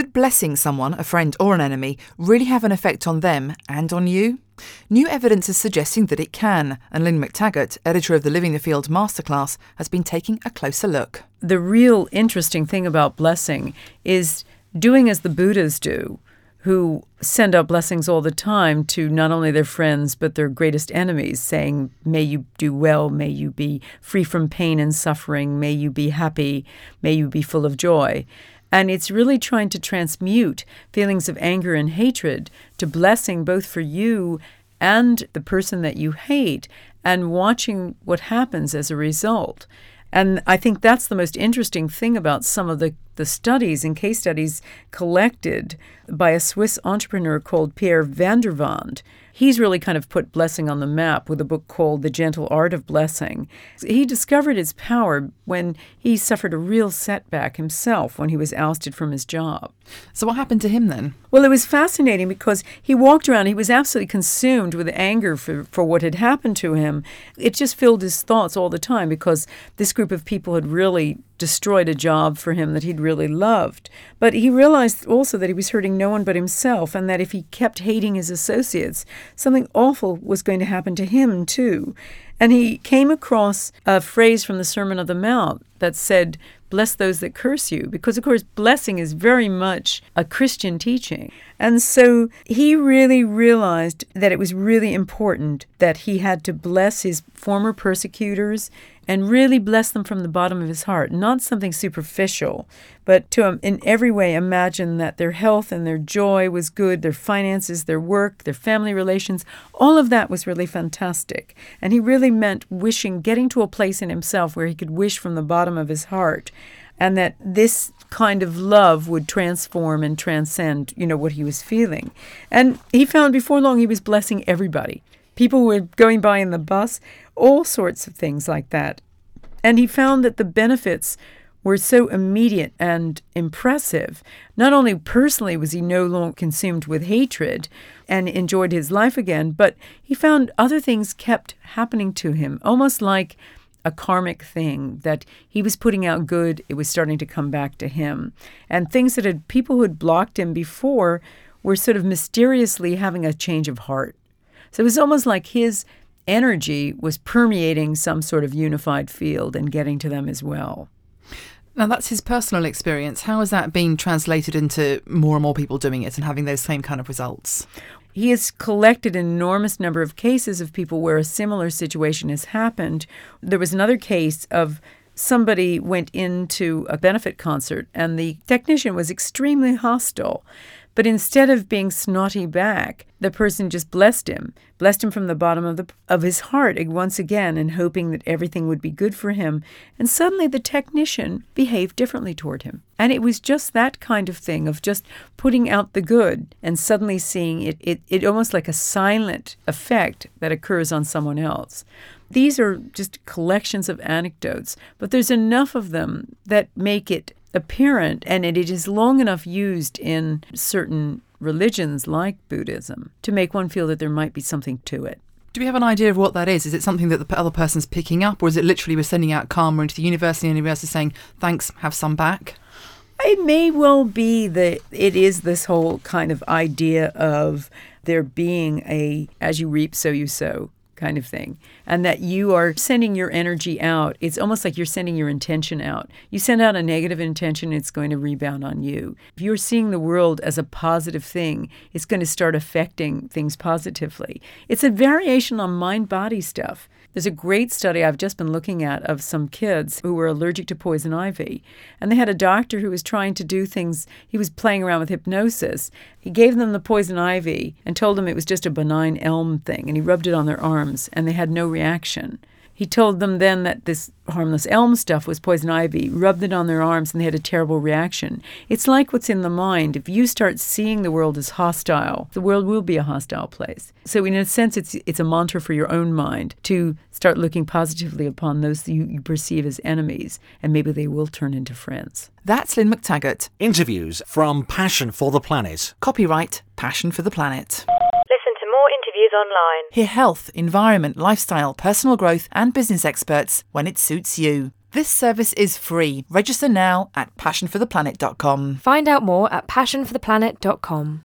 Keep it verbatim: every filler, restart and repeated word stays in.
Could blessing someone, a friend or an enemy, really have an effect on them and on you? New evidence is suggesting that it can, and Lynn McTaggart, editor of the Living the Field Masterclass, has been taking a closer look. The real interesting thing about blessing is doing as the Buddhas do, who send out blessings all the time to not only their friends but their greatest enemies, saying, may you do well, may you be free from pain and suffering, may you be happy, may you be full of joy. And it's really trying to transmute feelings of anger and hatred to blessing both for you and the person that you hate, and watching what happens as a result. And I think that's the most interesting thing about some of the, the studies and case studies collected by a Swiss entrepreneur called Pierre van der Wand. He's really kind of put blessing on the map with a book called The Gentle Art of Blessing. He discovered its power when he suffered a real setback himself when he was ousted from his job. So what happened to him then? Well, it was fascinating because he walked around, he was absolutely consumed with anger for, for what had happened to him. It just filled his thoughts all the time because this group of people had really destroyed a job for him that he'd really loved. But he realized also that he was hurting no one but himself, and that if he kept hating his associates, something awful was going to happen to him too. And he came across a phrase from the Sermon on the Mount that said, bless those that curse you, because of course blessing is very much a Christian teaching. And so he really realized that it was really important that he had to bless his former persecutors and really bless them from the bottom of his heart, not something superficial, but to um, in every way imagine that their health and their joy was good, their finances, their work, their family relations, all of that was really fantastic. And he really meant wishing, getting to a place in himself where he could wish from the bottom of his heart, and that this kind of love would transform and transcend, you know, what he was feeling. And he found before long he was blessing everybody. People were going by in the bus, all sorts of things like that. And he found that the benefits were so immediate and impressive. Not only personally was he no longer consumed with hatred and enjoyed his life again, but he found other things kept happening to him, almost like a karmic thing, that he was putting out good, it was starting to come back to him. And things that had people who had blocked him before were sort of mysteriously having a change of heart. So it was almost like his energy was permeating some sort of unified field and getting to them as well. Now, that's his personal experience. How has that been translated into more and more people doing it and having those same kind of results? He has collected an enormous number of cases of people where a similar situation has happened. There was another case of somebody went into a benefit concert and the technician was extremely hostile. But instead of being snotty back, the person just blessed him, blessed him from the bottom of the of his heart once again, and hoping that everything would be good for him. And suddenly the technician behaved differently toward him. And it was just that kind of thing of just putting out the good and suddenly seeing it, it, it almost like a silent effect that occurs on someone else. These are just collections of anecdotes, but there's enough of them that make it apparent, and it is long enough used in certain religions like Buddhism to make one feel that there might be something to it. Do we have an idea of what that is? Is it something that the other person's picking up, or is it literally we're sending out karma into the universe and the universe is saying, thanks, have some back? It may well be that it is this whole kind of idea of there being a, as you reap, so you sow kind of thing, and that you are sending your energy out. It's almost like you're sending your intention out. You send out a negative intention, it's going to rebound on you. If you're seeing the world as a positive thing, it's going to start affecting things positively. It's a variation on mind-body stuff. There's a great study I've just been looking at of some kids who were allergic to poison ivy. And they had a doctor who was trying to do things. He was playing around with hypnosis. He gave them the poison ivy and told them it was just a benign elm thing. And he rubbed it on their arms, and they had no reaction. He told them then that this harmless elm stuff was poison ivy, rubbed it on their arms, and they had a terrible reaction. It's like what's in the mind. If you start seeing the world as hostile, the world will be a hostile place. So in a sense, it's it's a mantra for your own mind to start looking positively upon those that you, you perceive as enemies, and maybe they will turn into friends. That's Lynn McTaggart. Interviews from Passion for the Planet. Copyright Passion for the Planet. Listen to more interviews online. Hear health, environment, lifestyle, personal growth and business experts when it suits you. This service is free. Register now at passion for the planet dot com. Find out more at passion for the planet dot com.